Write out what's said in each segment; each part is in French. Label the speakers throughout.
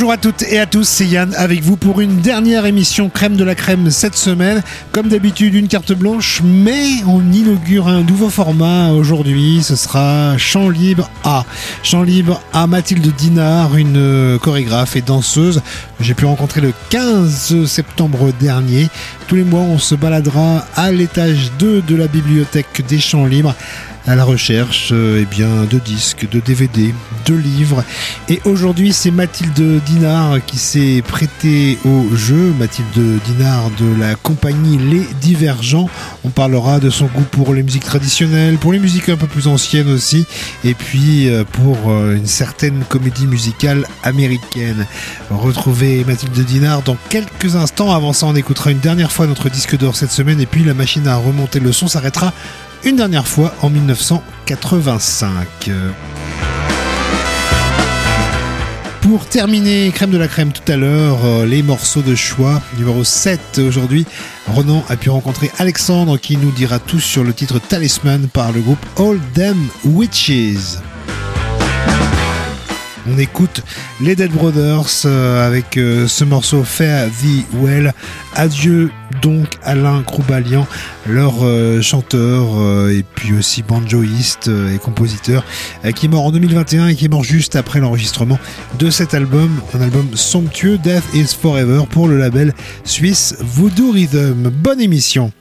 Speaker 1: Bonjour à toutes et à tous, c'est Yann avec vous pour une dernière émission crème de la crème cette semaine. Comme d'habitude, une carte blanche, mais on inaugure un nouveau format aujourd'hui. Ce sera Chant libre à Mathilde Dinard, une chorégraphe et danseuse que j'ai pu rencontrer le 15 septembre dernier. Tous les mois, on se baladera à l'étage 2 de la bibliothèque des Chants libres à la recherche de disques, de DVD, de livres. Et aujourd'hui, c'est Mathilde Dinard qui s'est prêtée au jeu. Mathilde Dinard de la compagnie Les Divergents. On parlera de son goût pour les musiques traditionnelles, pour les musiques un peu plus anciennes aussi, et puis pour une certaine comédie musicale américaine. Retrouvez Mathilde Dinard dans quelques instants. Avant ça, on écoutera une dernière fois notre disque d'or cette semaine, et puis la machine à remonter le son s'arrêtera une dernière fois en 1985. Pour terminer, crème de la crème tout à l'heure, les morceaux de choix. Numéro 7 aujourd'hui, Ronan a pu rencontrer Alexandre qui nous dira tout sur le titre Talisman par le groupe All Them Witches. On écoute les Dead Brothers avec ce morceau Fare Thee Well. Adieu donc Alain Croubalian, leur chanteur et puis aussi banjoïste et compositeur qui est mort en 2021 et qui est mort juste après l'enregistrement de cet album, un album somptueux, Death is Forever, pour le label suisse Voodoo Rhythm. Bonne émission.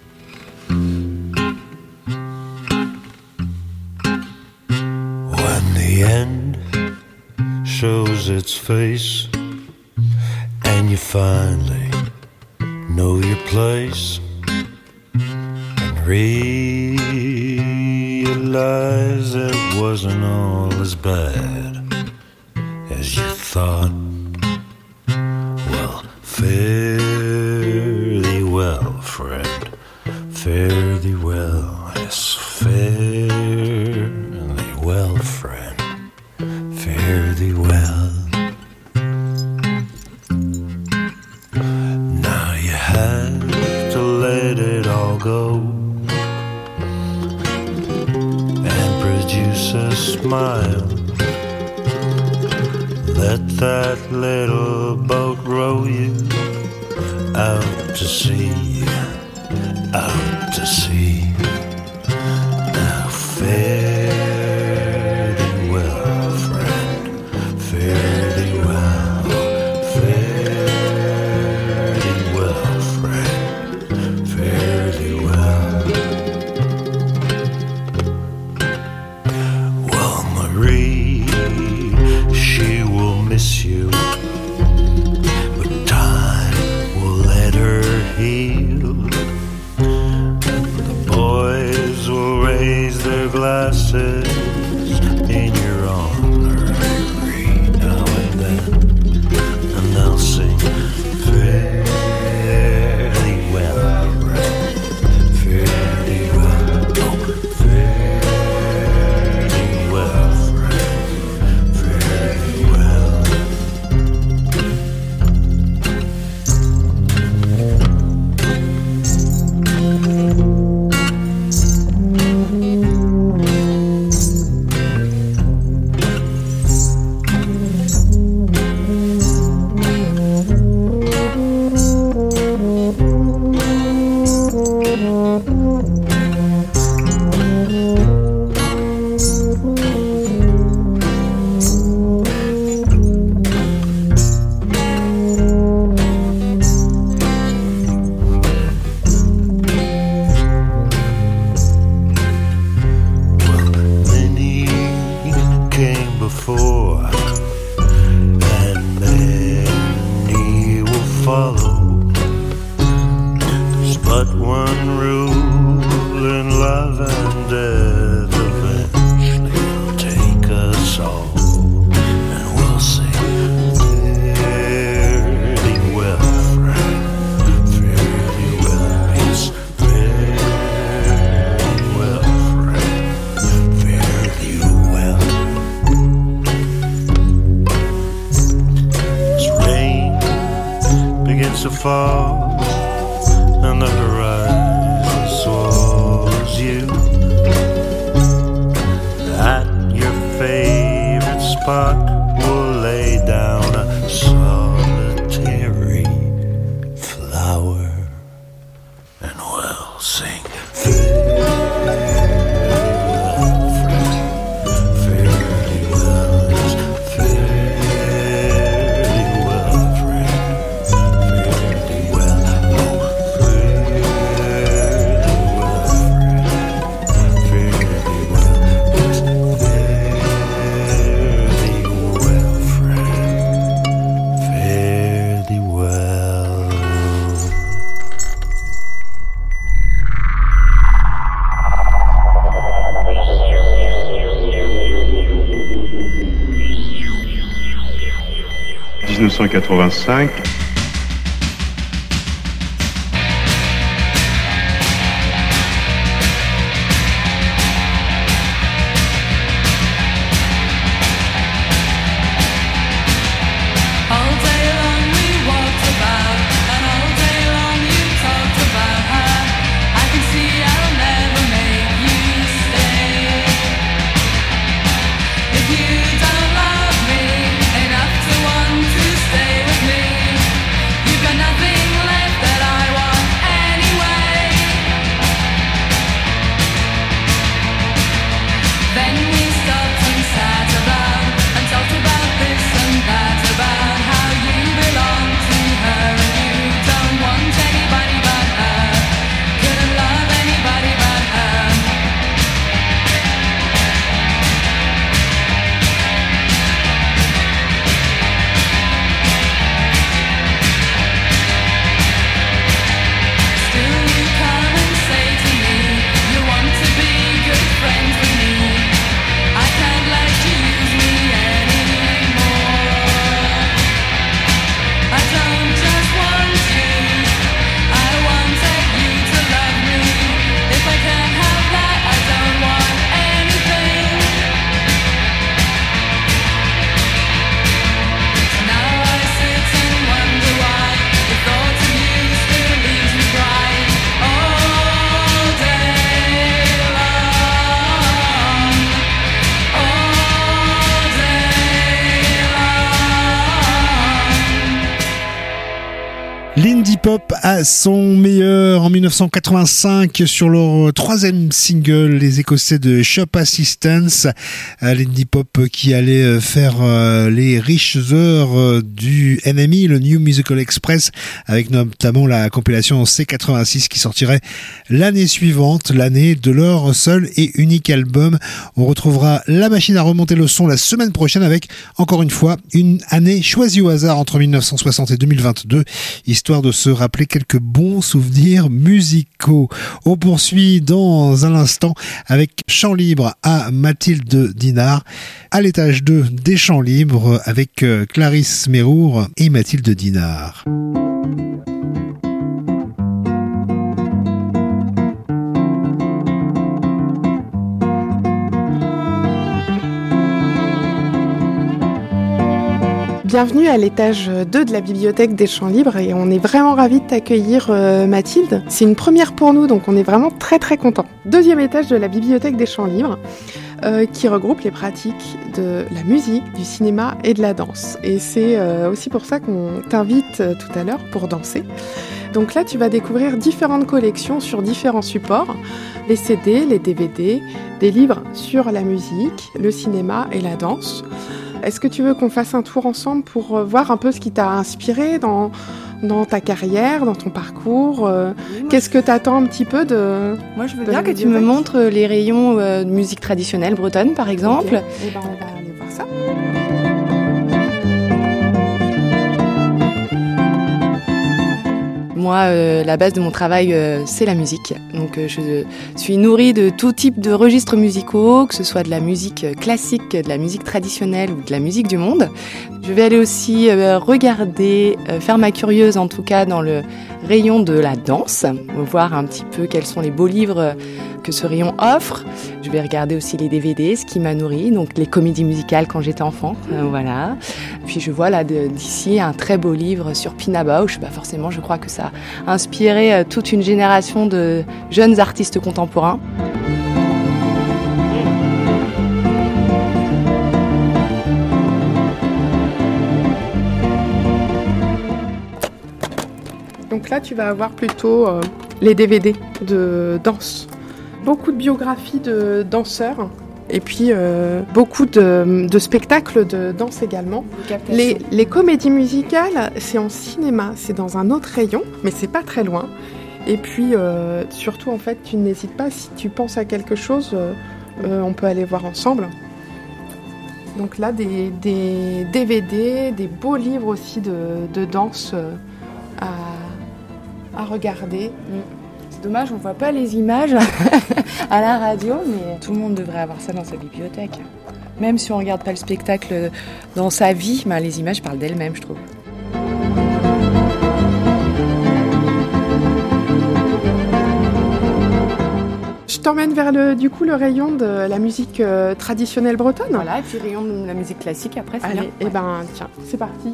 Speaker 2: When the end shows its face and you finally know your place and realize it wasn't all as bad as you thought. Well, fare thee well, friend, fare thee well, yes, fare thee well, friend, fare thee well. Now you have to let it all go and produce a smile. Let that little boat row you out to sea, out to sea. Now fare thee well, friend, fare thee well, fare thee well, friend, fare thee well. Well, Marie, she will miss you, but time will let her heal. The boys will raise their glasses in your honor every now and then, and they'll sing, fare thee well, friend, fare thee well, oh, fare thee well, friend, fare thee well. To fall and the horizon swallows you at your favorite spot. We'll lay down a song.
Speaker 3: 1985.
Speaker 1: L'indie pop à son meilleur en 1985 sur leur troisième single, les Écossais de Shop Assistance. L'indie pop qui allait faire les riches heures du NME, le New Musical Express, avec notamment la compilation C86 qui sortirait l'année suivante, l'année de leur seul et unique album. On retrouvera la machine à remonter le son la semaine prochaine avec, encore une fois, une année choisie au hasard entre 1960 et 2022, histoire de se rappeler quelques bons souvenirs musicaux. On poursuit dans un instant avec Chant Libre à Mathilde Dinard, à l'étage 2 des Chants Libres avec Clarisse Mérour et Mathilde Dinard.
Speaker 4: Bienvenue à l'étage 2 de la bibliothèque des Chants Libres et on est vraiment ravis de t'accueillir Mathilde. C'est une première pour nous donc on est vraiment très très contents. Deuxième étage de la bibliothèque des Chants Libres qui regroupe les pratiques de la musique, du cinéma et de la danse. Et c'est aussi pour ça qu'on t'invite tout à l'heure pour danser. Donc là tu vas découvrir différentes collections sur différents supports, les CD, les DVD, des livres sur la musique, le cinéma et la danse. Est-ce que tu veux qu'on fasse un tour ensemble pour voir un peu ce qui t'a inspiré dans ta carrière, dans ton parcours Qu'est-ce que t'attends un petit peu de...
Speaker 5: Moi, je veux bien que tu me montres les rayons de musique traditionnelle bretonne, par exemple.
Speaker 4: Okay. Et ben, on va aller voir ça.
Speaker 5: Moi, la base de mon travail, c'est la musique. Donc, je suis nourrie de tout type de registres musicaux, que ce soit de la musique classique, de la musique traditionnelle ou de la musique du monde. Je vais aller aussi regarder, faire ma curieuse en tout cas dans le rayon de la danse, voir un petit peu quels sont les beaux livres que ce rayon offre. Je vais regarder aussi les DVD, ce qui m'a nourri, donc les comédies musicales quand j'étais enfant, voilà. Puis je vois là d'ici un très beau livre sur Pina Bausch. Forcément, je crois que ça a inspiré toute une génération de jeunes artistes contemporains.
Speaker 4: Donc là, tu vas avoir plutôt les DVD de danse. Beaucoup de biographies de danseurs et puis beaucoup de spectacles de danse également. Les comédies musicales, c'est en cinéma, c'est dans un autre rayon, mais c'est pas très loin. Et puis surtout, en fait, tu n'hésites pas, si tu penses à quelque chose, on peut aller voir ensemble. Donc là, des DVD, des beaux livres aussi de danse à regarder.
Speaker 5: C'est dommage, on voit pas les images à la radio, mais tout le monde devrait avoir ça dans sa bibliothèque. Même si on regarde pas le spectacle dans sa vie, les images parlent d'elles-mêmes, je trouve.
Speaker 4: t'emmène vers le rayon de la musique traditionnelle bretonne.
Speaker 5: Voilà, et puis rayon de la musique classique après, c'est
Speaker 4: Allez,
Speaker 5: bien.
Speaker 4: et ben tiens, c'est parti.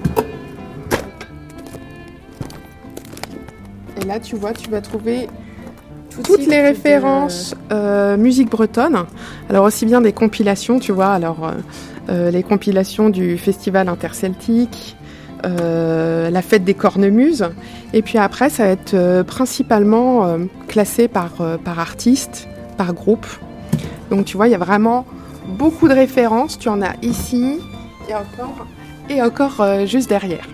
Speaker 4: Et là, tu vois, tu vas trouver toutes les références musique bretonne. Alors aussi bien des compilations, tu vois, les compilations du Festival interceltique, la fête des cornemuses. Et puis après, ça va être principalement classé par artiste, par groupe. Donc tu vois, il y a vraiment beaucoup de références. Tu en as ici et encore juste derrière.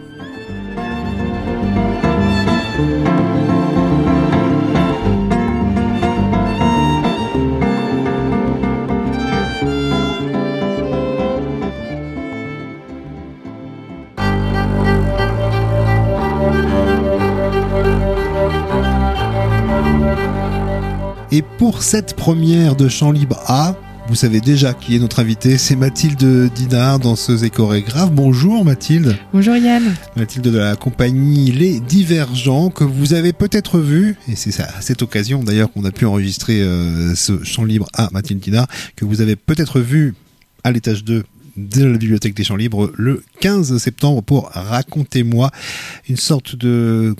Speaker 1: Et pour cette première de Chant Libre A, vous savez déjà qui est notre invitée, c'est Mathilde Dinard, danseuse et chorégraphe. Bonjour Mathilde.
Speaker 3: Bonjour Yann.
Speaker 1: Mathilde de la compagnie Les Divergents, que vous avez peut-être vu, et c'est à cette occasion d'ailleurs qu'on a pu enregistrer ce Chant Libre A Mathilde Dinard, que vous avez peut-être vu à l'étage 2 de la Bibliothèque des Chants Libres le 15 septembre pour Racontez-moi, une sorte de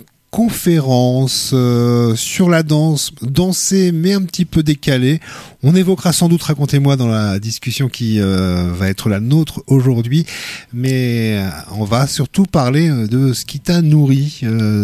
Speaker 1: conférence sur la danse, danser mais un petit peu décalé. On évoquera sans doute Racontez-moi dans la discussion qui va être la nôtre aujourd'hui, mais on va surtout parler de ce qui t'a nourri,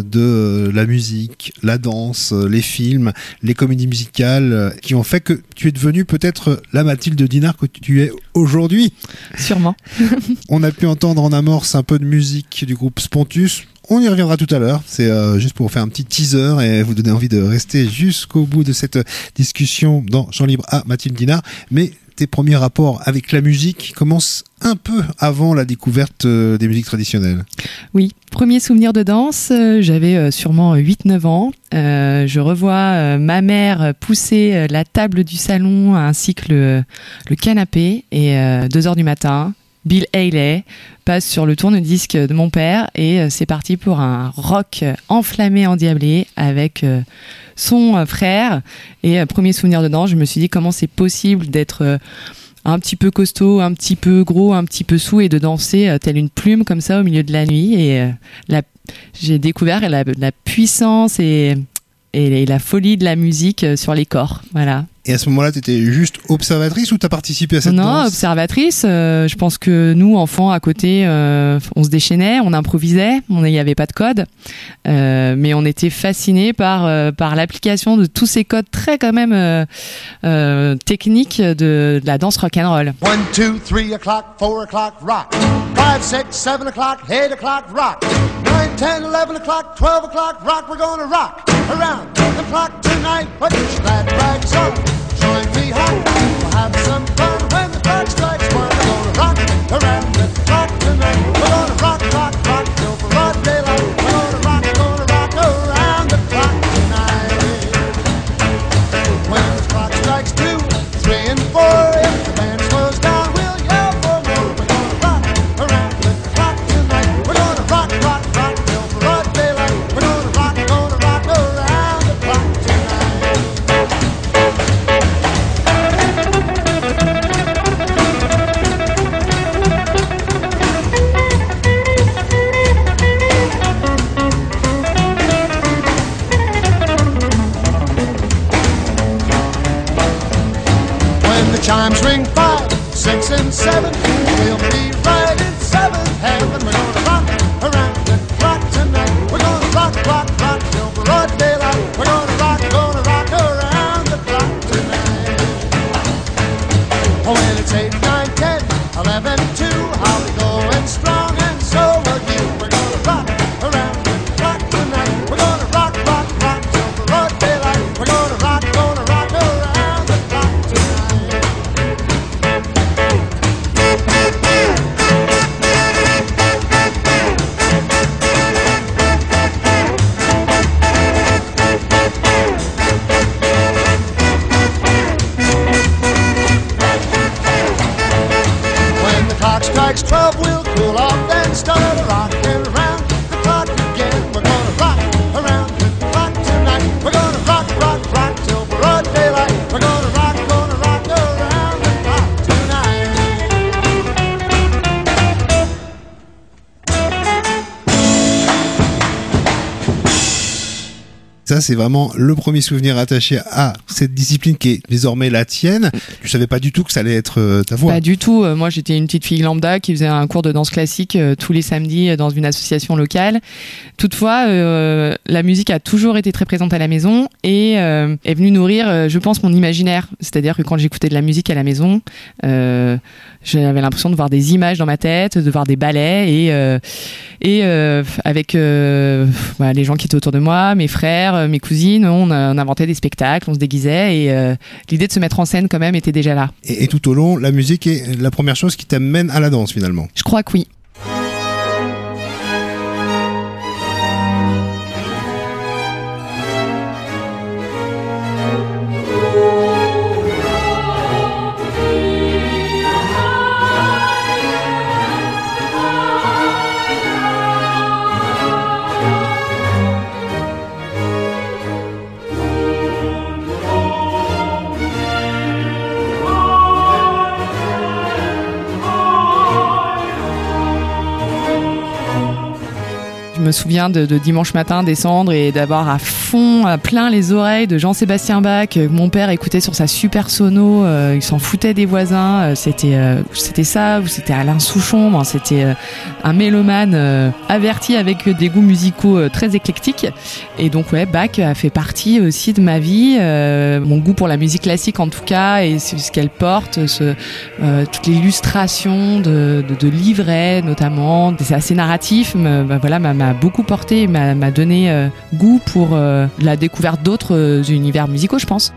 Speaker 1: de la musique, la danse, les films, les comédies musicales qui ont fait que tu es devenue peut-être la Mathilde Dinard que tu es aujourd'hui.
Speaker 3: Sûrement.
Speaker 1: On a pu entendre en amorce un peu de musique du groupe Spontus. On y reviendra tout à l'heure, c'est juste pour faire un petit teaser et vous donner envie de rester jusqu'au bout de cette discussion dans Chant Libre à Mathilde Dinard. Mais tes premiers rapports avec la musique commencent un peu avant la découverte des musiques traditionnelles.
Speaker 3: Oui, premier souvenir de danse, j'avais sûrement 8-9 ans. Je revois ma mère pousser la table du salon ainsi que le canapé et 2h du matin. Bill Haley passe sur le tourne-disque de mon père et c'est parti pour un rock enflammé, endiablé avec son frère. Et premier souvenir de danse, je me suis dit comment c'est possible d'être un petit peu costaud, un petit peu gros, un petit peu saoul et de danser telle une plume comme ça au milieu de la nuit. Et j'ai découvert la puissance et la folie de la musique sur les corps. Voilà.
Speaker 1: Et à ce moment-là, tu étais juste observatrice ou tu as participé à cette danse ?
Speaker 3: Non, observatrice. Je pense que nous, enfants, à côté, on se déchaînait, on improvisait, il n'y avait pas de code. Mais on était fascinés par l'application de tous ces codes très quand même techniques de la danse rock'n'roll.
Speaker 6: 1, 2, 3 o'clock, 4 o'clock, rock. 5, 6, 7 o'clock, 8 o'clock, rock. 9, 10, 11 o'clock, 12 o'clock, rock. We're gonna rock around the clock tonight. Put your glad rags on. Join me home. We'll have some fun when the clock strikes 1. We're gonna rock around the clock tonight. We're gonna rock, rock, rock till broad daylight. We're gonna rock around the clock tonight. When the clock strikes 2, 3 and 4, if the band slows down, we'll yell for more. We're gonna rock around the clock tonight. We're gonna rock, rock, rock till broad daylight. We're gonna rock around the clock tonight. When the chimes ring 5, 6 and 7, we'll be right in 7th heaven. We're gonna rock around the clock tonight. We're gonna rock, rock, rock till broad daylight. We're gonna rock around the clock tonight. Oh, when it's 8, 9, 10, 11, 2, I'll be going strong and so will you. We're gonna rock around the clock tonight. We're gonna rock, rock, rock till broad daylight. We're gonna rock around the clock tonight.
Speaker 1: Ça, c'est vraiment le premier souvenir attaché à cette discipline qui est désormais la tienne. Tu savais pas du tout que ça allait être ta voix.
Speaker 3: Pas du tout. Moi, j'étais une petite fille lambda qui faisait un cours de danse classique tous les samedis dans une association locale. Toutefois, la musique a toujours été très présente à la maison et est venue nourrir, je pense, mon imaginaire. C'est-à-dire que quand j'écoutais de la musique à la maison, j'avais l'impression de voir des images dans ma tête, de voir des ballets et avec les gens qui étaient autour de moi, mes frères, mes cousines, on inventait des spectacles, on se déguisait et l'idée de se mettre en scène quand même était déjà là.
Speaker 1: Et tout au long, la musique est la première chose qui t'amène à la danse finalement.
Speaker 3: Je crois que oui. Je me souviens de dimanche matin descendre et d'avoir à fond, à plein les oreilles de Jean-Sébastien Bach, que mon père écoutait sur sa super sono, il s'en foutait des voisins, c'était ça, ou c'était Alain Souchon, bon, c'était un mélomane averti avec des goûts musicaux très éclectiques. Et donc ouais, Bach a fait partie aussi de ma vie, mon goût pour la musique classique en tout cas, et ce qu'elle porte, toute l'illustration de livrets notamment, c'est assez naratif, m'a beaucoup porté, m'a donné goût pour la découverte d'autres univers musicaux, je pense.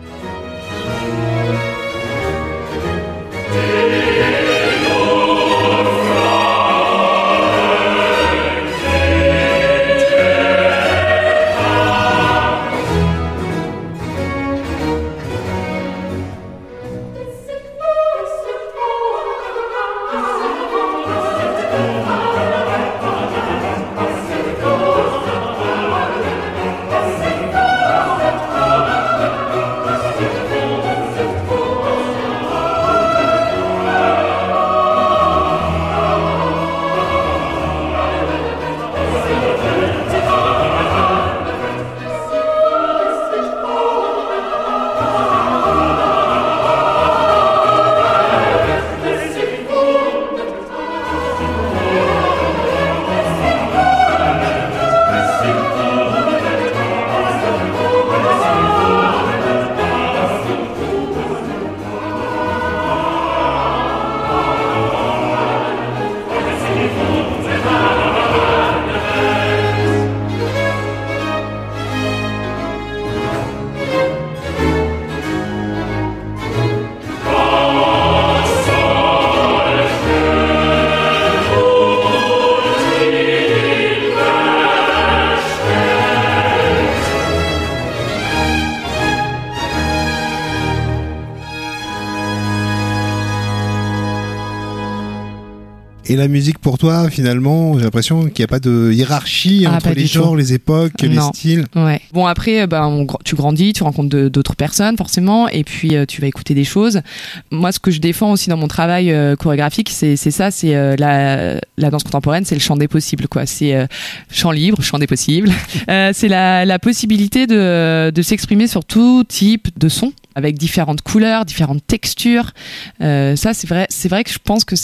Speaker 1: Et la musique pour toi, finalement, j'ai l'impression qu'il n'y a pas de hiérarchie entre les genres, les époques, les styles.
Speaker 3: Ouais. Bon, après, tu grandis, tu rencontres d'autres personnes, forcément, et puis tu vas écouter des choses. Moi, ce que je défends aussi dans mon travail chorégraphique, c'est ça, c'est la danse contemporaine, c'est le champ des possibles, quoi. C'est champ libre, champ des possibles. C'est la possibilité de s'exprimer sur tout type de son, avec différentes couleurs, différentes textures. Ça, c'est vrai que je pense que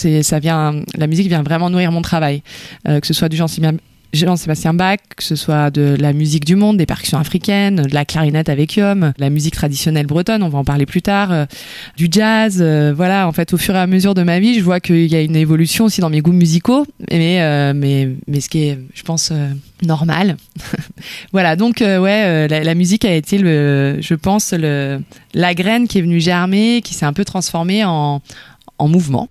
Speaker 3: la musique vient vraiment nourrir mon travail. Que ce soit du Jean-Sébastien Bach, que ce soit de la musique du monde, des percussions africaines, de la clarinette avec Yom, la musique traditionnelle bretonne, on va en parler plus tard, du jazz. Voilà, en fait, au fur et à mesure de ma vie, je vois qu'il y a une évolution aussi dans mes goûts musicaux, mais ce qui est, je pense, normal. Voilà, donc la musique a été, je pense, la graine qui est venue germer, qui s'est un peu transformée en mouvement.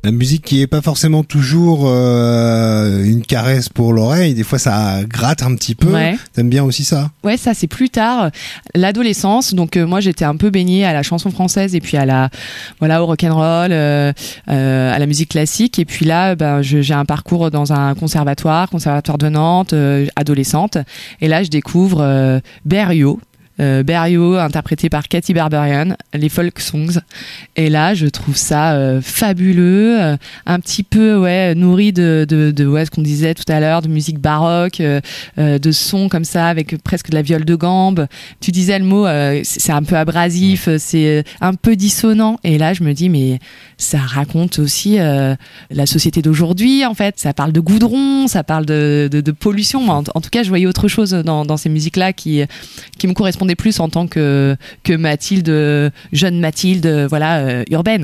Speaker 1: La musique qui est pas forcément toujours une caresse pour l'oreille, des fois ça gratte un petit peu.
Speaker 3: Ouais.
Speaker 1: T'aimes bien aussi ça?
Speaker 3: Ouais, ça c'est plus tard, l'adolescence. Donc moi j'étais un peu baignée à la chanson française et puis au rock'n'roll, à la musique classique. Et puis là, j'ai un parcours dans un conservatoire de Nantes, adolescente. Et là, je découvre Berriot. Berriot, interprété par Katy Barberian, les folk songs. Et là, je trouve ça fabuleux, un petit peu nourri de ce qu'on disait tout à l'heure, de musique baroque, de sons comme ça, avec presque de la viole de gambe. Tu disais le mot, c'est un peu abrasif, c'est un peu dissonant. Et là, je me dis, mais ça raconte aussi la société d'aujourd'hui, en fait. Ça parle de goudron, ça parle de pollution. En tout cas, je voyais autre chose dans ces musiques-là qui me correspondaient plus en tant que Mathilde, jeune Mathilde, urbaine.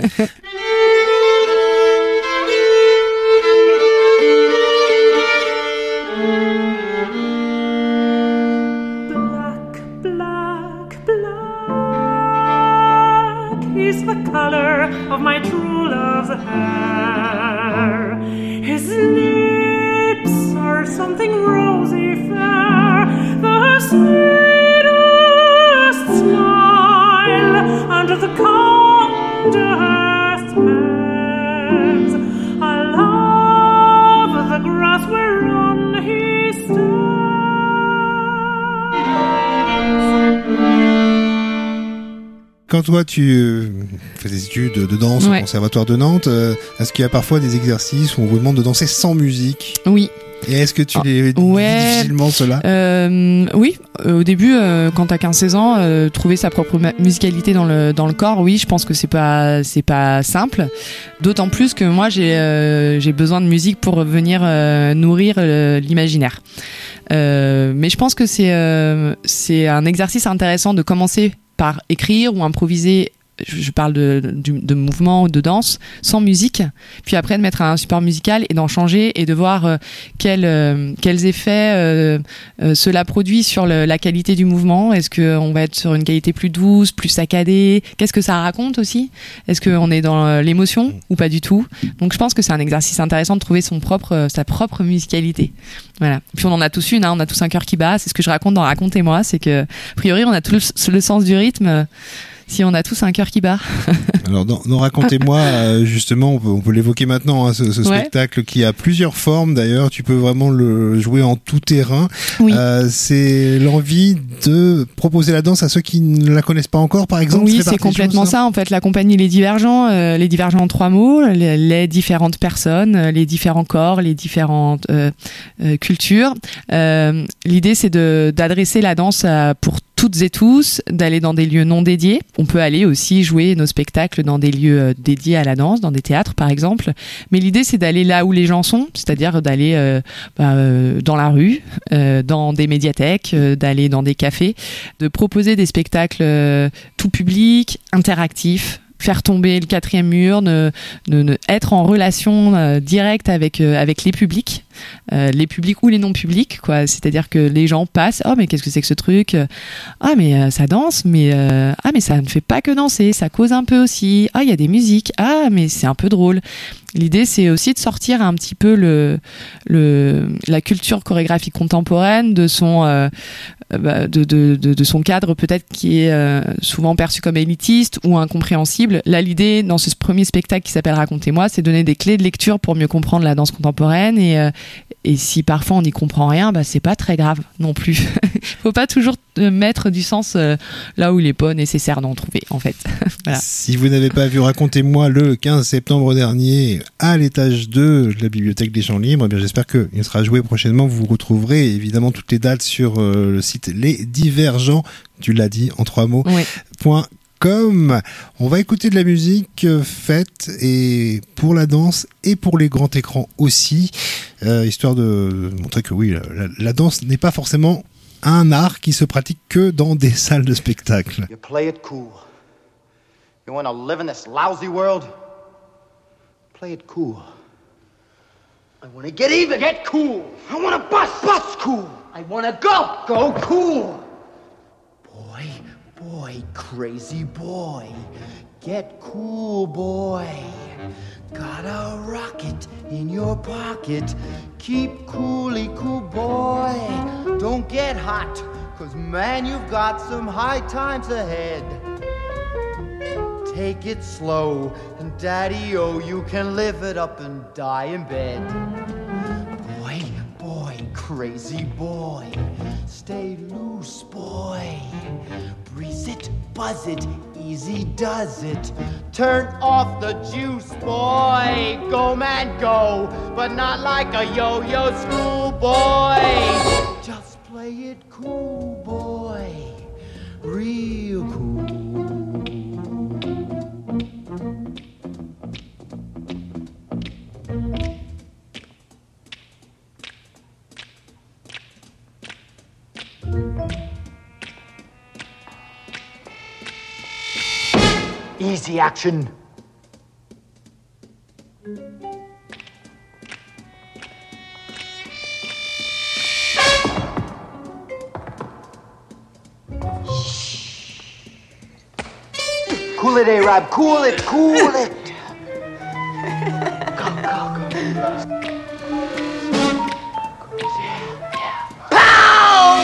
Speaker 7: Is the color of my true love's hair. His lips are something rosy fair, the sweetest smile under the kindest hands. I love the grass whereon he stands.
Speaker 1: Quand toi tu fais des études de danse au Conservatoire de Nantes, est-ce qu'il y a parfois des exercices où on vous demande de danser sans musique?
Speaker 3: Oui.
Speaker 1: Et est-ce que tu les vis difficilement cela?
Speaker 3: Oui, au début, quand t'as 15-16 ans, trouver sa propre musicalité dans le corps, oui, je pense que c'est pas simple. D'autant plus que moi, j'ai besoin de musique pour venir nourrir l'imaginaire. Mais je pense que c'est un exercice intéressant de commencer par écrire ou improviser. Je parle de mouvement, de danse, sans musique, puis après de mettre un support musical et d'en changer et de voir quels effets cela produit sur la qualité du mouvement. Est-ce qu'on va être sur une qualité plus douce, plus saccadée? Qu'est-ce que ça raconte aussi? Est-ce qu'on est dans l'émotion ou pas du tout? Donc je pense que c'est un exercice intéressant de trouver sa propre musicalité. Voilà. Puis on en a tous une, on a tous un cœur qui bat. C'est ce que je raconte dans Racontez-moi, c'est que a priori on a tous le sens du rythme. Si on a tous un cœur qui bat.
Speaker 1: Alors, Racontez-moi, justement, on peut l'évoquer maintenant, ce spectacle qui a plusieurs formes d'ailleurs. Tu peux vraiment le jouer en tout terrain. Oui. C'est l'envie de proposer la danse à ceux qui ne la connaissent pas encore, par exemple.
Speaker 3: Oui, c'est complètement ça. En fait, la compagnie Les Divergents en 3 mots, les différentes personnes, les différents corps, les différentes cultures. L'idée, c'est d'adresser la danse pour toutes et tous, d'aller dans des lieux non dédiés. On peut aller aussi jouer nos spectacles dans des lieux dédiés à la danse, dans des théâtres par exemple. Mais l'idée, c'est d'aller là où les gens sont, c'est-à-dire d'aller dans la rue, dans des médiathèques, d'aller dans des cafés, de proposer des spectacles tout public, interactifs, faire tomber le 4e mur, être en relation directe avec les publics ou les non publics, quoi. C'est-à-dire que les gens passent, mais qu'est-ce que c'est que ce truc? Mais ça danse, mais ça ne fait pas que danser, ça cause un peu aussi. Il y a des musiques, mais c'est un peu drôle. L'idée, c'est aussi de sortir un petit peu la culture chorégraphique contemporaine de son cadre peut-être qui est souvent perçu comme élitiste ou incompréhensible. Là, l'idée dans ce premier spectacle qui s'appelle Racontez-moi, c'est donner des clés de lecture pour mieux comprendre la danse contemporaine et si parfois on n'y comprend rien, c'est pas très grave non plus. Faut pas toujours mettre du sens là où il est pas nécessaire d'en trouver, en fait. Voilà.
Speaker 1: Si vous n'avez pas vu Racontez-moi le 15 septembre dernier à l'étage 2 de la Bibliothèque des Champs Libres, j'espère qu'il sera joué prochainement. Vous retrouverez évidemment toutes les dates sur le site Les Divergents, tu l'as dit en 3 mots,
Speaker 3: oui.
Speaker 1: .com. On va écouter de la musique faite et pour la danse et pour les grands écrans aussi, histoire de montrer que oui, la danse n'est pas forcément un art qui se pratique que dans des salles de spectacle.
Speaker 8: You play it cool. You want to live in this lousy world? Play it cool. I want to get even. Get cool. I want to bust cool. I want to go cool. Boy, Boy, crazy boy, get cool, boy. Got a rocket in your pocket. Keep coolly cool, boy. Don't get hot, 'cause man, you've got some high times ahead. Take it slow, and daddy-o, you can live it up and die in bed. Boy, boy, crazy boy, stay loose, boy. Breeze it, buzz it, easy does it. Turn off the juice, boy. Go, man, go, but not like a yo-yo schoolboy. Just play it cool, boy, real cool. Easy action. Cool it, A-Rab. Cool it, cool it. Go, go, go. Yeah. Pow!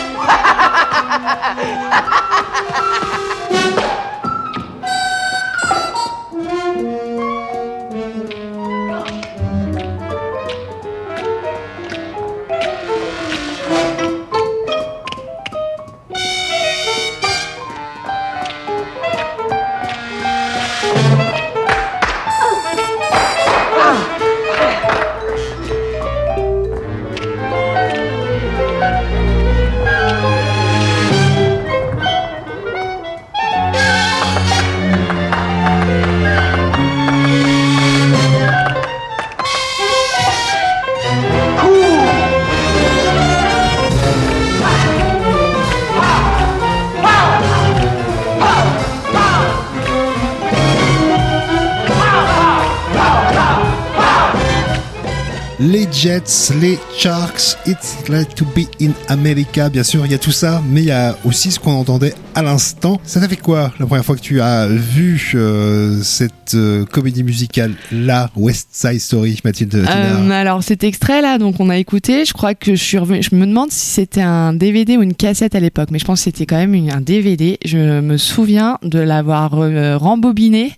Speaker 1: Les Jets, les Sharks, It's Like to Be in America, bien sûr, il y a tout ça, mais il y a aussi ce qu'on entendait à l'instant. Ça t'a fait quoi la première fois que tu as vu cette comédie musicale-là, West Side Story, Mathilde Tinard?
Speaker 3: Alors cet extrait-là, donc on a écouté, je crois que je me demande si c'était un DVD ou une cassette à l'époque, mais je pense que c'était quand même un DVD. Je me souviens de l'avoir rembobiné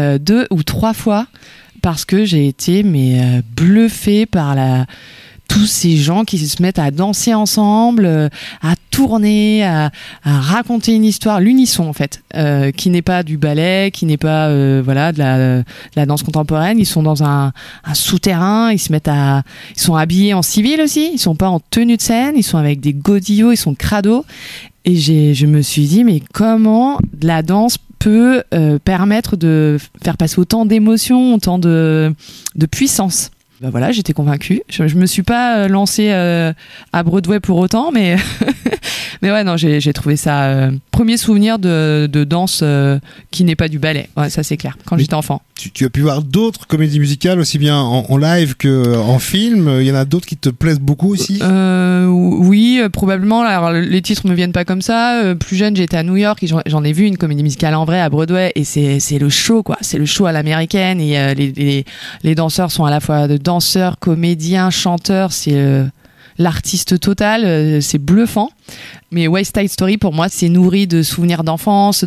Speaker 3: 2 ou 3 fois, parce que j'ai été bluffée par tous ces gens qui se mettent à danser ensemble, à tourner, à raconter une histoire, l'unisson en fait, qui n'est pas du ballet, qui n'est pas de la danse contemporaine. Ils sont dans un souterrain, ils sont habillés en civil aussi, ils sont pas en tenue de scène, ils sont avec des godillots, ils sont crado. Et je me suis dit, mais comment la danse peut permettre de faire passer autant d'émotions, autant de puissance. Ben voilà, j'étais convaincue. Je me suis pas lancée à Broadway pour autant, mais mais ouais, non, j'ai trouvé ça premier souvenir de danse qui n'est pas du ballet. Ouais, ça c'est clair. Quand j'étais enfant.
Speaker 1: Tu as pu voir d'autres comédies musicales aussi bien en live qu'en film. Il y en a d'autres qui te plaisent beaucoup aussi.
Speaker 3: Oui, probablement. Alors les titres me viennent pas comme ça. Plus jeune, j'étais à New York et j'en ai vu une comédie musicale en vrai à Broadway et c'est le show quoi. C'est le show à l'américaine et les danseurs sont à la fois de danseurs, comédiens, chanteurs. C'est l'artiste total, c'est bluffant. Mais West Side Story pour moi c'est nourri de souvenirs d'enfance,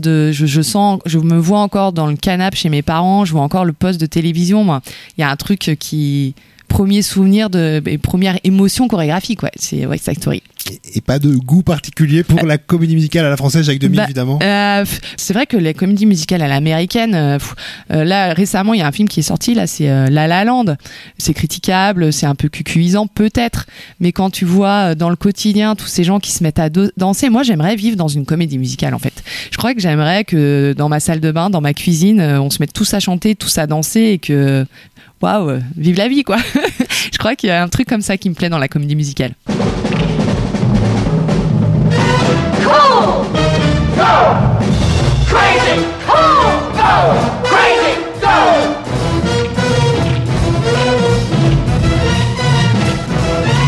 Speaker 3: je me vois encore dans le canapé chez mes parents, je vois encore le poste de télévision. Moi, il y a un truc premier souvenir première émotion chorégraphique, ouais, c'est West Side Story.
Speaker 1: Et pas de goût particulier pour la comédie musicale à la française, Jacques Demy, évidemment.
Speaker 3: C'est vrai que les comédies musicales à l'américaine, là récemment il y a un film qui est sorti, là c'est La La Land. C'est critiquable, c'est un peu cucuisant peut-être, mais quand tu vois dans le quotidien tous ces gens qui se mettent à danser, moi j'aimerais vivre dans une comédie musicale en fait. Je crois que j'aimerais que dans ma salle de bain, dans ma cuisine, on se mette tous à chanter, tous à danser et que waouh, vive la vie quoi. Je crois qu'il y a un truc comme ça qui me plaît dans la comédie musicale.
Speaker 9: Cool! Go! Crazy! Cool! Go! Crazy! Go!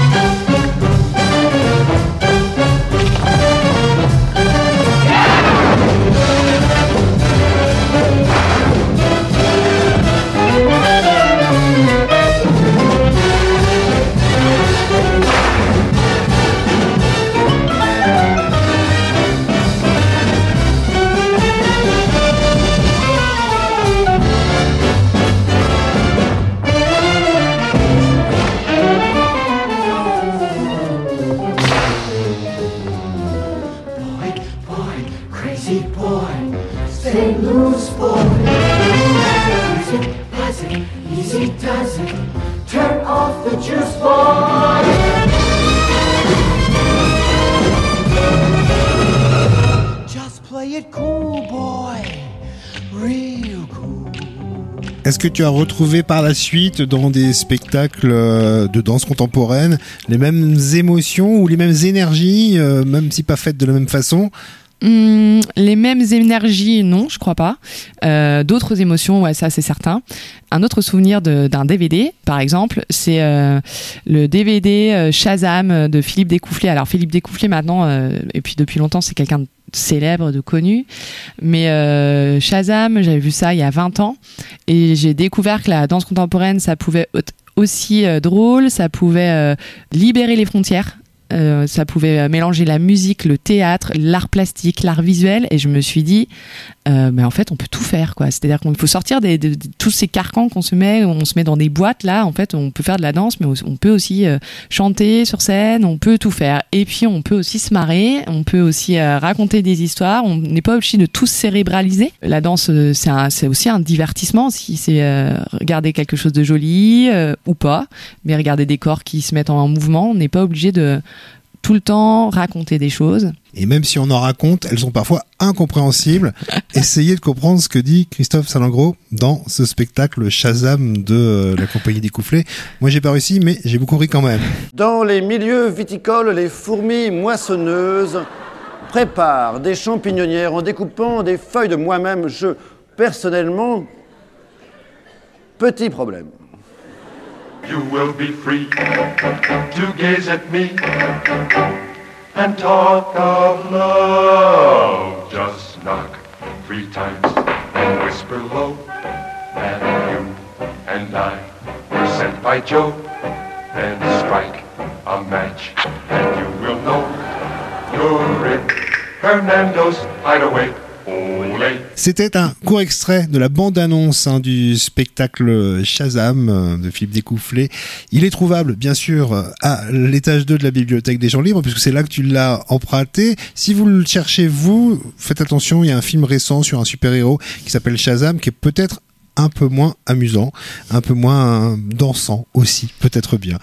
Speaker 9: Yeah! Stay loose, boy. Use it, pass it, easy does it. Turn off the juice, boy.
Speaker 8: Just play it cool, boy. Real cool.
Speaker 1: Est-ce que tu as retrouvé par la suite dans des spectacles de danse contemporaine les mêmes émotions ou les mêmes énergies, même si pas faites de la même façon?
Speaker 3: Les mêmes énergies, non, je crois pas. D'autres émotions, ouais, ça c'est certain. Un autre souvenir d'un DVD, par exemple, c'est le DVD Shazam de Philippe Découfflé. Alors Philippe Découfflé maintenant, et puis depuis longtemps, c'est quelqu'un de célèbre, de connu. Mais Shazam, j'avais vu ça il y a 20 ans et j'ai découvert que la danse contemporaine, ça pouvait être aussi drôle, ça pouvait libérer les frontières. Ça pouvait mélanger la musique, le théâtre, l'art plastique, l'art visuel, et je me suis dit mais en fait on peut tout faire, quoi. C'est-à-dire qu'il faut sortir de tous ces carcans qu'on se met, on se met dans des boîtes. Là en fait on peut faire de la danse, mais on peut aussi chanter sur scène, on peut tout faire, et puis on peut aussi se marrer, on peut aussi raconter des histoires, on n'est pas obligé de tout cérébraliser. La danse c'est aussi un divertissement, si c'est regarder quelque chose de joli ou pas, mais regarder des corps qui se mettent en mouvement. On n'est pas obligé de tout le temps raconter des choses.
Speaker 1: Et même si on en raconte, elles sont parfois incompréhensibles. Essayez de comprendre ce que dit Christophe Salengro dans ce spectacle Shazam de la compagnie Découfflé. Moi, j'ai pas réussi, mais j'ai beaucoup ri quand même.
Speaker 10: Dans les milieux viticoles, les fourmis moissonneuses préparent des champignonnières en découpant des feuilles de moi-même. Personnellement, petit problème.
Speaker 11: You will be free to gaze at me and talk of love. Just knock 3 times and whisper low, and you and I were sent by Joe. Then strike a match and you will know you're in Hernando's hideaway.
Speaker 1: C'était un court extrait de la bande-annonce du spectacle Shazam de Philippe Découfflé. Il est trouvable, bien sûr, à l'étage 2 de la Bibliothèque des Gens Libres, puisque c'est là que tu l'as emprunté. Si vous le cherchez, vous, faites attention, il y a un film récent sur un super-héros qui s'appelle Shazam, qui est peut-être un peu moins amusant, un peu moins dansant aussi, peut-être bien.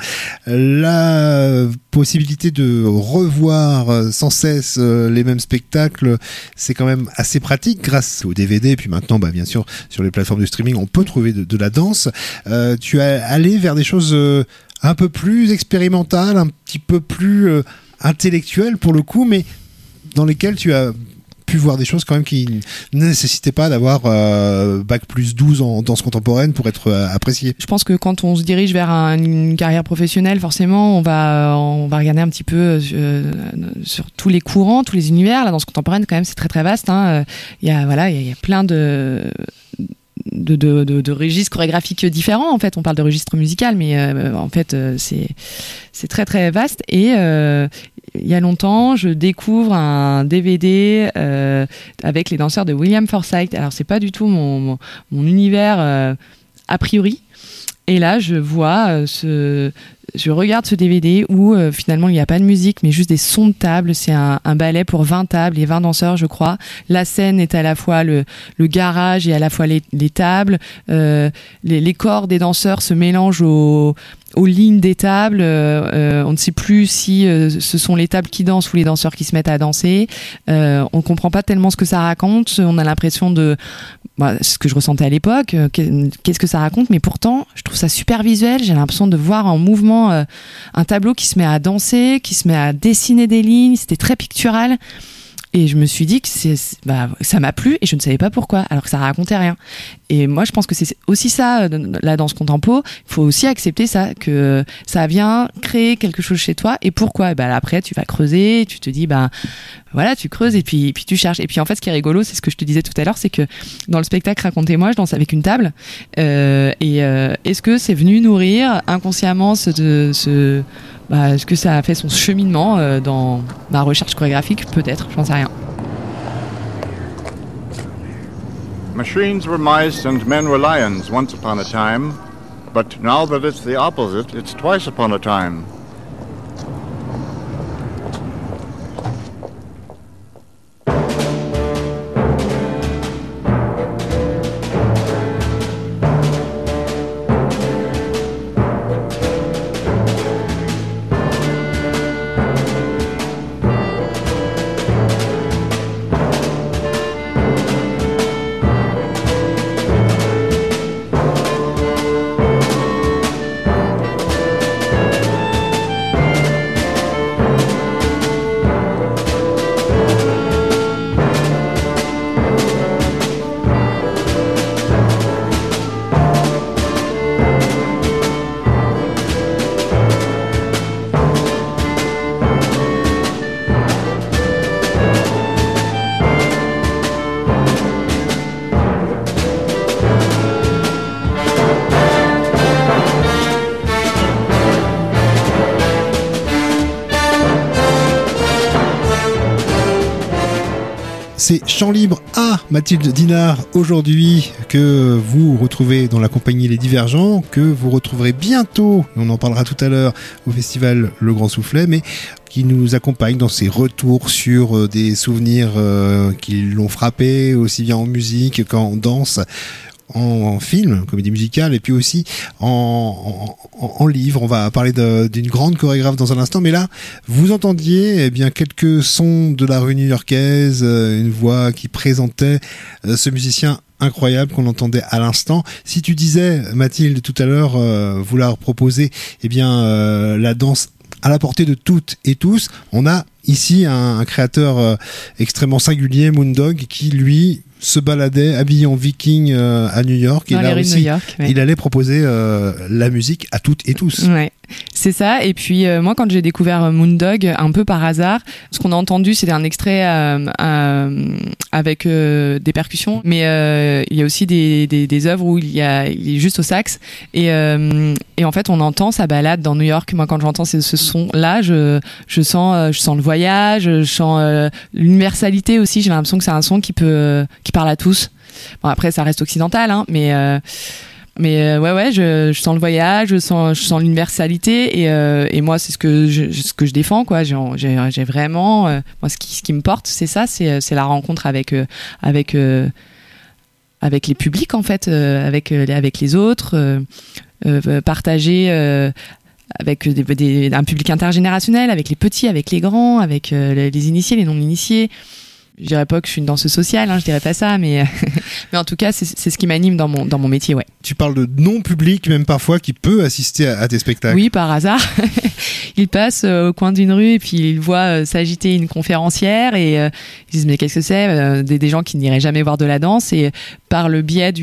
Speaker 1: La possibilité de revoir sans cesse les mêmes spectacles, c'est quand même assez pratique grâce au DVD, et puis maintenant, bien sûr, sur les plateformes de streaming, on peut trouver de la danse. Tu es allé vers des choses un peu plus expérimentales, un petit peu plus intellectuelles pour le coup, mais dans lesquelles tu as pu voir des choses quand même qui ne nécessitaient pas d'avoir bac plus 12 en danse contemporaine pour être apprécié.
Speaker 3: Je pense que quand on se dirige vers une carrière professionnelle, forcément, on va regarder un petit peu sur tous les courants, tous les univers. La danse contemporaine, quand même, c'est très très vaste. Il y a plein de registres chorégraphiques différents. En fait, on parle de registre musical, mais en fait, c'est très très vaste. Et il y a longtemps, je découvre un DVD avec les danseurs de William Forsythe. Alors, c'est pas du tout mon univers a priori. Et là, je regarde ce DVD où finalement il n'y a pas de musique, mais juste des sons de table. C'est un ballet pour 20 tables et 20 danseurs, je crois. La scène est à la fois le garage et à la fois les tables. Les corps des danseurs se mélangent aux lignes des tables. On ne sait plus si ce sont les tables qui dansent ou les danseurs qui se mettent à danser. On ne comprend pas tellement ce que ça raconte. On a l'impression de ce que je ressentais à l'époque, qu'est-ce que ça raconte, mais pourtant je trouve ça super visuel. J'ai l'impression de voir en mouvement un tableau qui se met à danser, qui se met à dessiner des lignes. C'était très pictural. Et je me suis dit que ça m'a plu et je ne savais pas pourquoi, alors que ça racontait rien. Et moi, je pense que c'est aussi ça, la danse contempo. Il faut aussi accepter ça, que ça vient créer quelque chose chez toi. Et pourquoi ? Après, tu vas creuser, tu te dis, voilà, tu creuses et puis tu cherches. Et puis en fait, ce qui est rigolo, c'est ce que je te disais tout à l'heure, c'est que dans le spectacle Racontez-moi, je danse avec une table. Est-ce que c'est venu nourrir inconsciemment est-ce que ça a fait son cheminement dans ma recherche chorégraphique ? Peut-être, j'en sais rien.
Speaker 12: Machines were mice and men were lions once upon a time, but now that it's the opposite, it's twice upon a time.
Speaker 1: C'est Chant Libre à Mathilde Dinard aujourd'hui, que vous retrouvez dans la compagnie Les Divergents, que vous retrouverez bientôt, et on en parlera tout à l'heure, au festival Le Grand Soufflet, mais qui nous accompagne dans ses retours sur des souvenirs qui l'ont frappé, aussi bien en musique qu'en danse, en film, comédie musicale, et puis aussi en livre. On va parler d'une grande chorégraphe dans un instant, mais là, vous entendiez quelques sons de la rue new-yorkaise, une voix qui présentait ce musicien incroyable qu'on entendait à l'instant. Si tu disais, Mathilde, tout à l'heure, vouloir proposer la danse à la portée de toutes et tous, on a ici un créateur extrêmement singulier, Moondog, qui lui se baladait habillé en viking à New York, et là aussi il allait proposer la musique à toutes et tous.
Speaker 3: Ouais, c'est ça. Et puis moi, quand j'ai découvert Moondog, un peu par hasard, ce qu'on a entendu, c'était un extrait avec des percussions, mais il y a aussi des œuvres où il est juste au sax, et en fait on entend sa balade dans New York. Moi, quand j'entends ce son-là, je sens le voyage, je sens l'universalité aussi. J'ai l'impression que c'est un son qui parle à tous. Bon, après ça reste occidental, hein, mais ouais, je sens le voyage, je sens l'universalité, et moi c'est ce que je défends, quoi. J'ai vraiment moi ce qui me porte, c'est ça, c'est la rencontre avec les publics, en fait, avec les autres, partager avec un public intergénérationnel, avec les petits, avec les grands, avec les initiés, les non-initiés. Je dirais pas que je suis une danseuse sociale, hein, je dirais pas ça, mais en tout cas, c'est ce qui m'anime dans mon métier, ouais.
Speaker 1: Tu parles de non-public, même parfois, qui peut assister à tes spectacles.
Speaker 3: Oui, par hasard. Il passe au coin d'une rue, et puis il voit s'agiter une conférencière, et ils disent, mais qu'est-ce que c'est? Des gens qui n'iraient jamais voir de la danse, et par le biais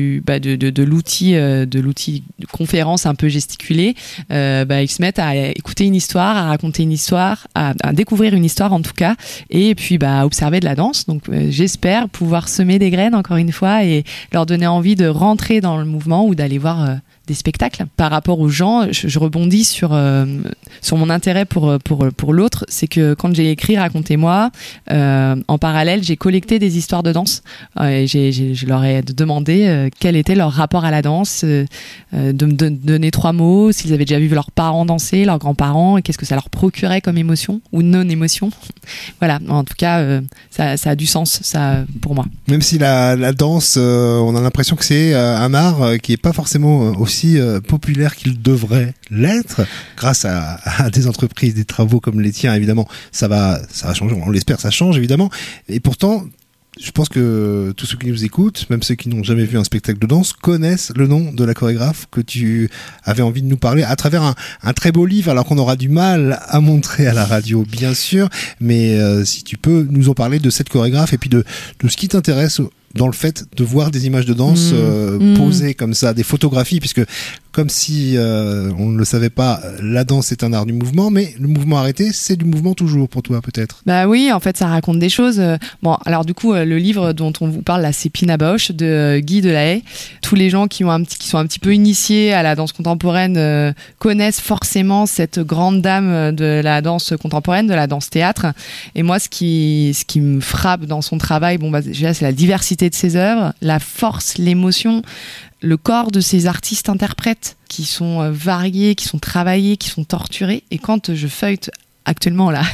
Speaker 3: de l'outil de conférence un peu gesticulé, ils se mettent à écouter une histoire, à raconter une histoire, à découvrir une histoire, en tout cas, et puis à observer de la danse. Donc j'espère pouvoir semer des graines, encore une fois, et leur donner envie de rentrer dans le mouvement ou d'aller voir des spectacles. Par rapport aux gens, je rebondis sur mon intérêt pour l'autre. C'est que quand j'ai écrit Racontez-moi, en parallèle, j'ai collecté des histoires de danse, et je leur ai demandé quel était leur rapport à la danse, de me donner 3 mots, s'ils avaient déjà vu leurs parents danser, leurs grands-parents, et qu'est-ce que ça leur procurait comme émotion ou non-émotion. Voilà, en tout cas, ça a du sens, ça, pour moi.
Speaker 1: Même si la danse, on a l'impression que c'est un art qui est pas forcément aussi populaire qu'il devrait l'être, grâce à des entreprises, des travaux comme les tiens, évidemment, ça va changer, on l'espère, ça change évidemment, et pourtant je pense que tous ceux qui nous écoutent, même ceux qui n'ont jamais vu un spectacle de danse, connaissent le nom de la chorégraphe que tu avais envie de nous parler à travers un très beau livre, alors qu'on aura du mal à montrer à la radio, bien sûr, mais si tu peux nous en parler de cette chorégraphe, et puis de ce qui t'intéresse dans le fait de voir des images de danse posées comme ça, des photographies, puisque comme si on ne le savait pas, la danse est un art du mouvement, mais le mouvement arrêté, c'est du mouvement toujours pour toi, peut-être.
Speaker 3: Bah oui, en fait, ça raconte des choses. Bon, alors du coup, le livre dont on vous parle là, c'est Pina Bausch de Guy Delahaye. Tous les gens qui sont un petit peu initiés à la danse contemporaine connaissent forcément cette grande dame de la danse contemporaine, de la danse théâtre. Et moi, ce qui me frappe dans son travail, déjà, c'est la diversité de ses œuvres, la force, l'émotion, le corps de ces artistes-interprètes qui sont variés, qui sont travaillés, qui sont torturés. Et quand je feuillete actuellement là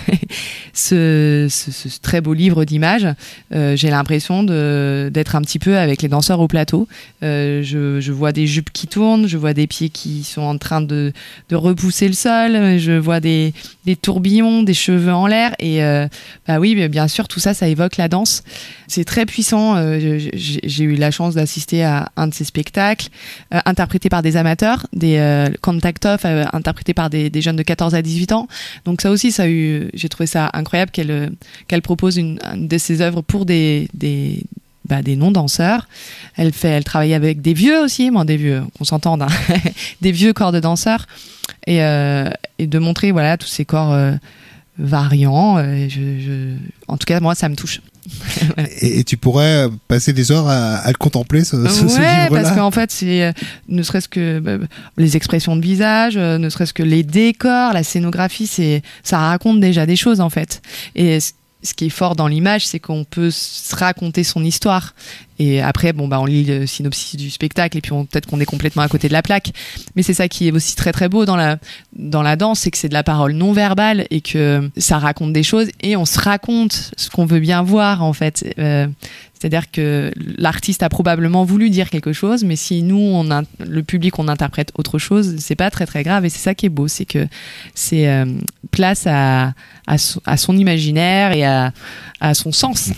Speaker 3: ce très beau livre d'images, j'ai l'impression d'être un petit peu avec les danseurs au plateau. Je vois des jupes qui tournent, je vois des pieds qui sont en train de repousser le sol, je vois des tourbillons, des cheveux en l'air, et oui, bien sûr, tout ça évoque la danse. C'est très puissant. J'ai eu la chance d'assister à un de ces spectacles, interprétés par des amateurs, des contact-off, interprétés par des jeunes de 14 à 18 ans. Donc ça aussi, j'ai trouvé ça incroyable qu'elle propose une de ses œuvres pour des non-danseurs. Elle travaille avec des vieux aussi, des vieux, qu'on s'entende, hein, des vieux corps de danseurs, et de montrer tous ces corps variants. En tout cas, moi, ça me touche.
Speaker 1: Et tu pourrais passer des heures à le contempler, ce livre-là.
Speaker 3: Parce qu'en fait, c'est ne serait-ce que les expressions de visage, ne serait-ce que les décors, la scénographie, ça raconte déjà des choses, en fait. Et ce qui est fort dans l'image, c'est qu'on peut se raconter son histoire. Et après, on lit le synopsis du spectacle et puis peut-être qu'on est complètement à côté de la plaque. Mais c'est ça qui est aussi très très beau dans la danse, c'est que c'est de la parole non verbale et que ça raconte des choses et on se raconte ce qu'on veut bien voir en fait. C'est-à-dire que l'artiste a probablement voulu dire quelque chose, mais si nous, le public, on interprète autre chose, c'est pas très très grave. Et c'est ça qui est beau, c'est que c'est place à son imaginaire et à son sens.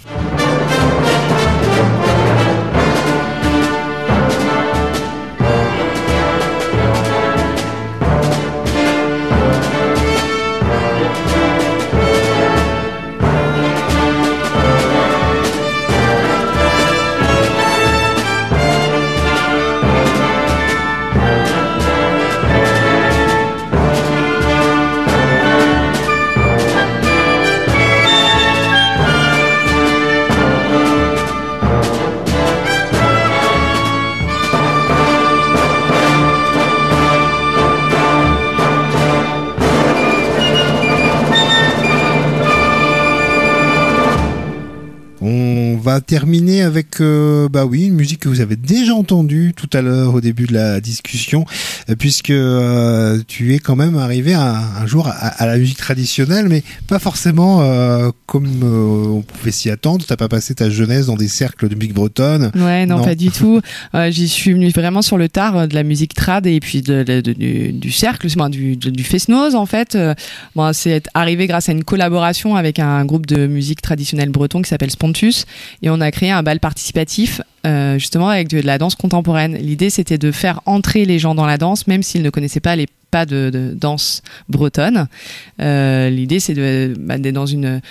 Speaker 1: On va terminer avec une musique que vous avez déjà entendue tout à l'heure au début de la discussion, puisque tu es quand même arrivé un jour à la musique traditionnelle, mais pas forcément comme on pouvait s'y attendre. T'as pas passé ta jeunesse dans des cercles de musique bretonne?
Speaker 3: Ouais, non, pas du tout. J'y suis venue vraiment sur le tard de la musique trad et puis du cercle, du fest-noz en fait. C'est arrivé grâce à une collaboration avec un groupe de musique traditionnelle breton qui s'appelle Spontus, et on a créé un bal participatif justement avec de la danse contemporaine. L'idée, c'était de faire entrer les gens dans la danse, même s'ils ne connaissaient pas les pas de danse bretonne. L'idée, c'est d'être dans une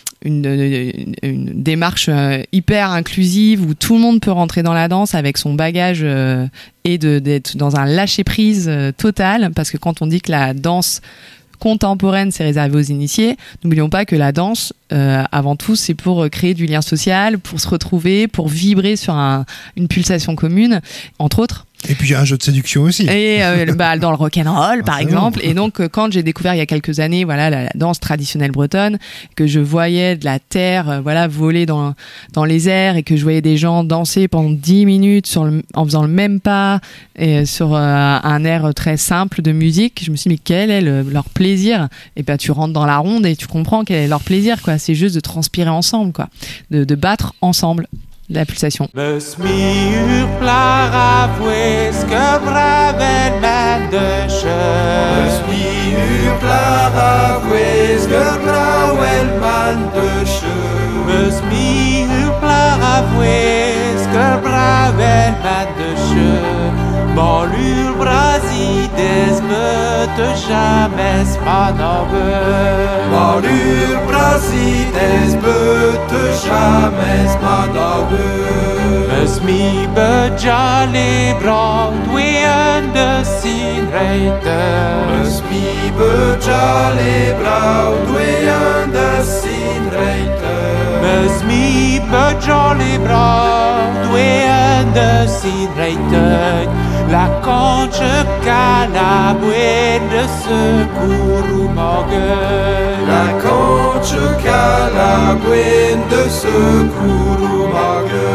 Speaker 3: démarche hyper inclusive où tout le monde peut rentrer dans la danse avec son bagage et d'être dans un lâcher-prise total, parce que quand on dit que la danse contemporaine, c'est réservé aux initiés, n'oublions pas que la danse, avant tout, c'est pour créer du lien social, pour se retrouver, pour vibrer sur une pulsation commune, entre autres.
Speaker 1: Et puis il y a un jeu de séduction aussi.
Speaker 3: Et dans le rock'n'roll, par exemple. Et donc, quand j'ai découvert il y a quelques années, la danse traditionnelle bretonne, que je voyais de la terre, voler dans les airs, et que je voyais des gens danser pendant 10 minutes en faisant le même pas, et sur un air très simple de musique, je me suis dit, mais quel est leur plaisir? Et ben, tu rentres dans la ronde et tu comprends quel est leur plaisir, quoi. C'est juste de transpirer ensemble, quoi. De battre ensemble la pulsation.
Speaker 13: Smir plara vuesca braven man de che. Smir plara vuesca braven man de che. Smir plara vuesca braven man de che. Malur brasides me te jamais manove. Malur brasides me te jamais manove. Mes mi bejale Broadway de sin reite. Mes mi bejale Broadway de sin reite. Mes mi bejale Broadway de sin reite. La conche calabouée de secours morgue. La conche calabouée de secours morgue.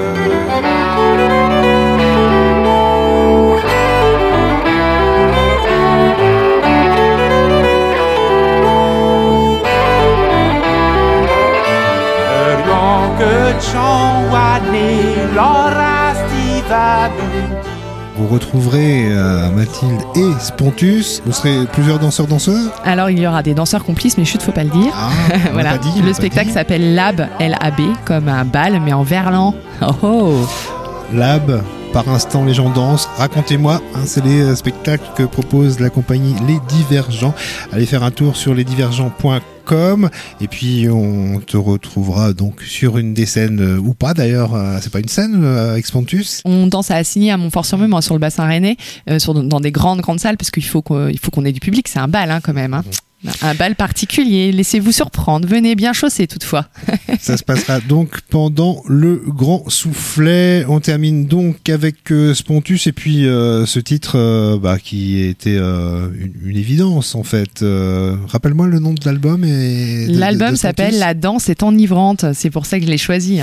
Speaker 13: Rien que Chouané, Laura Stiva.
Speaker 1: Vous retrouverez Mathilde et Spontus. Vous serez plusieurs danseurs-danseuses?
Speaker 3: Alors, il y aura des danseurs complices, mais chut, faut pas le dire. Voilà. Le spectacle s'appelle Lab, L-A-B, comme un bal, mais en verlan. Oh.
Speaker 1: Lab, par instant les gens dansent. Racontez-moi, c'est les spectacles que propose la compagnie Les Divergents. Allez faire un tour sur lesdivergents.com. Et puis on te retrouvera donc sur une des scènes, ou pas d'ailleurs, c'est pas une scène avec Spontus.
Speaker 3: On danse à Assigny à Montfort-sur-Meuse, sur le bassin rennais, dans des grandes salles, parce qu'il faut qu'on ait du public, c'est un bal quand même. Un bal particulier, laissez-vous surprendre, venez bien chaussés toutefois.
Speaker 1: Ça se passera donc pendant le Grand Soufflet. On termine donc avec Spontus et puis ce titre qui était une évidence en fait. Rappelle-moi le nom de l'album.
Speaker 3: L'album s'appelle La danse est enivrante, c'est pour ça que je l'ai choisi.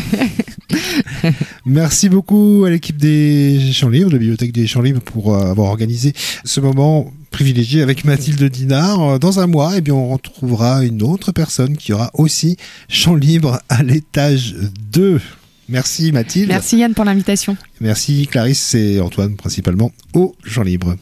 Speaker 1: Merci beaucoup à l'équipe des Champs Libres, de la Bibliothèque des Champs Libres, pour avoir organisé ce moment privilégié avec Mathilde Dinard. Dans un mois, on retrouvera une autre personne qui aura aussi Champs Libres à l'étage 2. Merci Mathilde.
Speaker 3: Merci Yann pour l'invitation.
Speaker 1: Merci Clarisse et Antoine principalement au Champs Libres.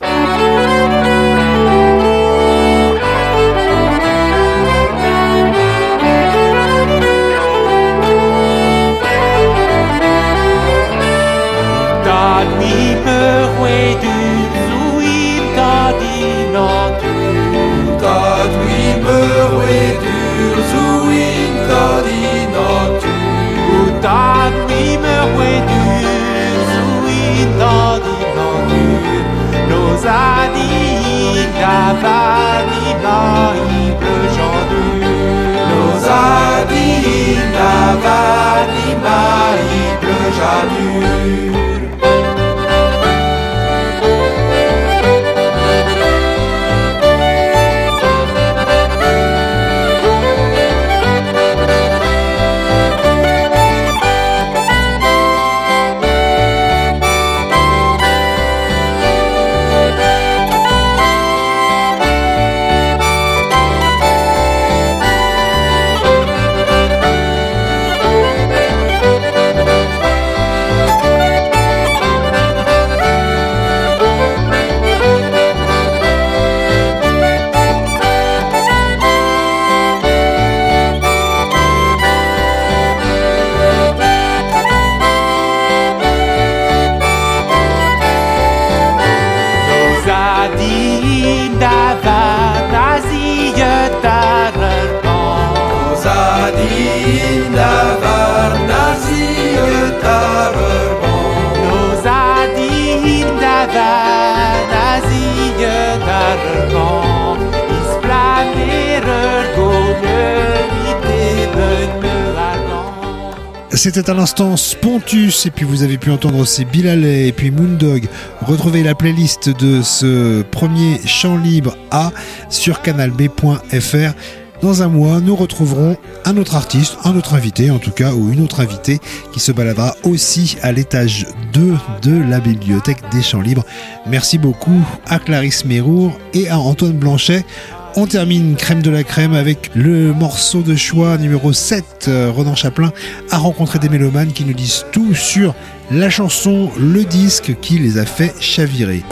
Speaker 1: C'était à l'instant Spontus et puis vous avez pu entendre aussi Bilalay et puis Moondog. Retrouvez la playlist de ce premier Champ Libre A sur canalb.fr. Dans un mois, nous retrouverons un autre artiste, un autre invité en tout cas, ou une autre invitée qui se baladera aussi à l'étage 2 de la Bibliothèque des Champs Libres. Merci beaucoup à Clarisse Mérour et à Antoine Blanchet. On termine Crème de la Crème avec le morceau de choix numéro 7. Ronan Chaplin a rencontré des mélomanes qui nous disent tout sur la chanson, le disque qui les a fait chavirer.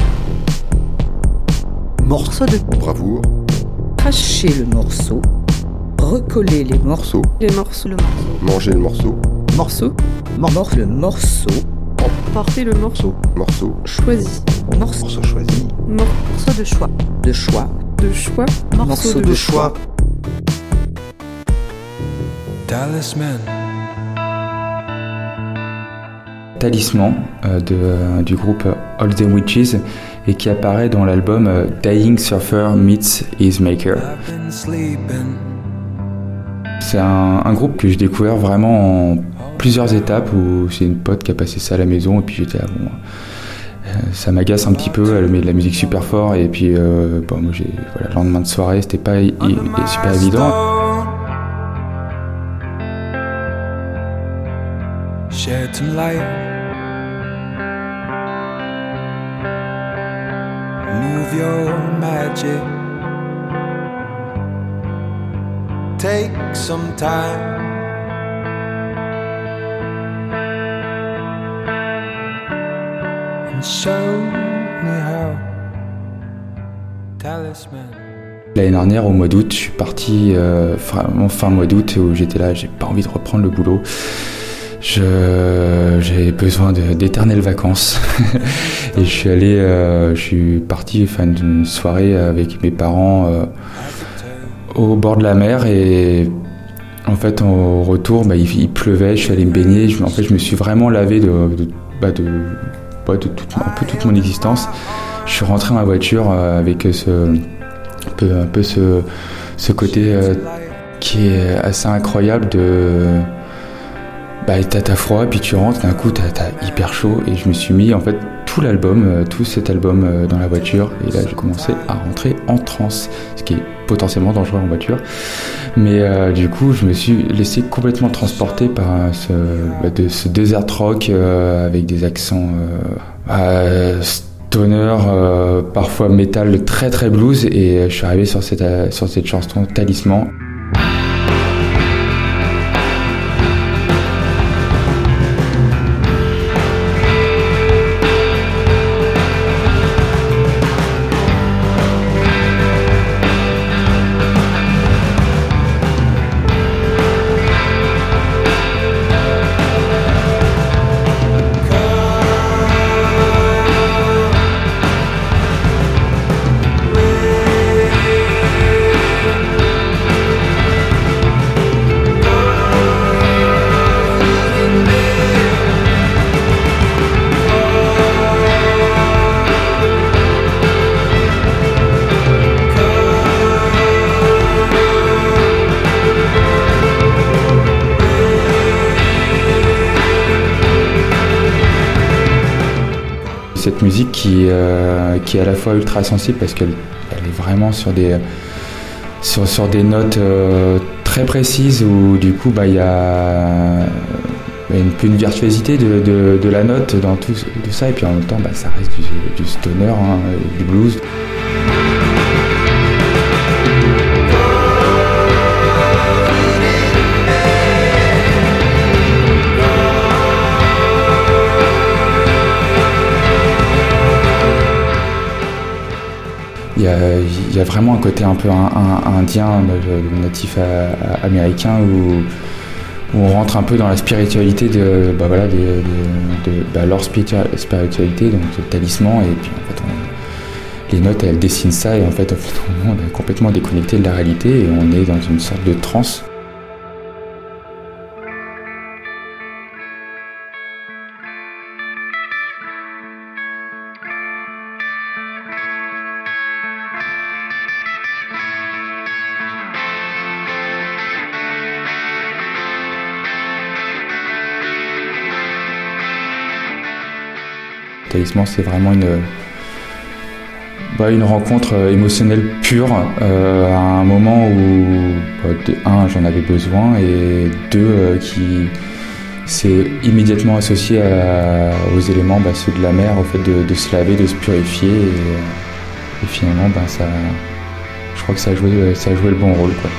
Speaker 14: Morceau de
Speaker 15: bravoure.
Speaker 14: Cracher le morceau. Recoller les morceaux.
Speaker 15: Les morceaux. Manger le morceau.
Speaker 14: Morceau. Le morceau.
Speaker 15: Emporter le morceau. Morceau.
Speaker 14: Choisi.
Speaker 15: Morceau choisi.
Speaker 14: Morceau de choix. De choix.
Speaker 15: De choix.
Speaker 14: Morceau de choix.
Speaker 15: Talisman.
Speaker 16: Talisman du groupe All Them Witches et qui apparaît dans l'album Dying Surfer Meets His Maker. C'est un groupe que j'ai découvert vraiment en plusieurs étapes où c'est une pote qui a passé ça à la maison et puis j'étais ça m'agace un petit peu, elle met de la musique super fort et puis moi le lendemain de soirée c'était pas super évident.
Speaker 15: Shed some light. Move your magic. Take some time. And show me how. Talisman.
Speaker 16: L'année dernière, au mois d'août, je suis parti vraiment fin mois d'août où j'étais là, j'ai pas envie de reprendre le boulot. J'avais besoin d'éternelles vacances et je suis parti faire une soirée avec mes parents au bord de la mer et en fait au retour il pleuvait, je suis allé me baigner, je me suis vraiment lavé de toute mon existence. Je suis rentré dans ma voiture avec Un peu ce côté qui est assez incroyable de... t'as froid, puis tu rentres, d'un coup t'as hyper chaud, et je me suis mis en fait tout cet album dans la voiture, et là j'ai commencé à rentrer en transe, ce qui est potentiellement dangereux en voiture, mais du coup je me suis laissé complètement transporter par ce desert rock avec des accents stoner, parfois métal très très blues, et je suis arrivé sur cette chanson Talisman. Cette musique qui est à la fois ultra sensible parce qu'elle est vraiment sur des notes très précises où du coup il y a une virtuosité de la note dans tout ça, et puis en même temps ça reste du stoner, du blues. Il y a vraiment un côté un peu indien, natif américain, où on rentre un peu dans la spiritualité de leur spiritualité, donc le talisman, et puis en fait les notes elles dessinent ça, et en fait on est complètement déconnecté de la réalité et on est dans une sorte de transe. Talisman, c'est vraiment une rencontre émotionnelle pure, à un moment où, j'en avais besoin, et qui s'est immédiatement associé aux éléments, ceux de la mer, au fait de se laver, de se purifier, et finalement, je crois que ça a joué le bon rôle, quoi.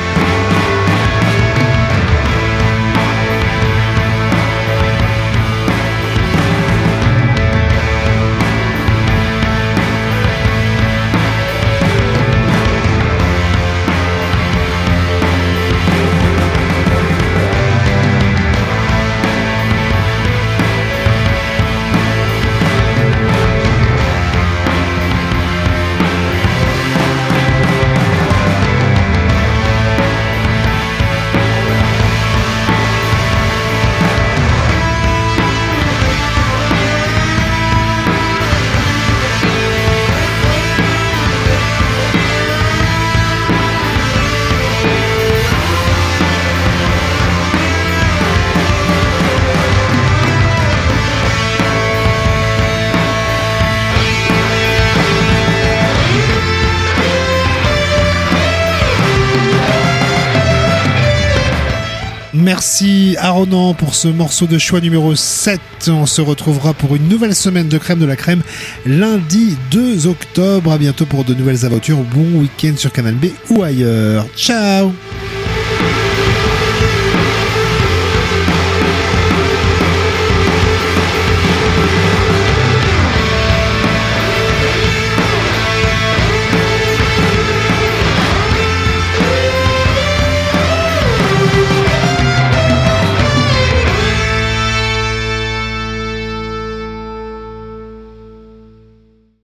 Speaker 1: Merci à Ronan pour ce morceau de choix numéro 7. On se retrouvera pour une nouvelle semaine de Crème de la Crème lundi 2 octobre. À bientôt pour de nouvelles aventures. Bon week-end sur Canal B ou ailleurs. Ciao!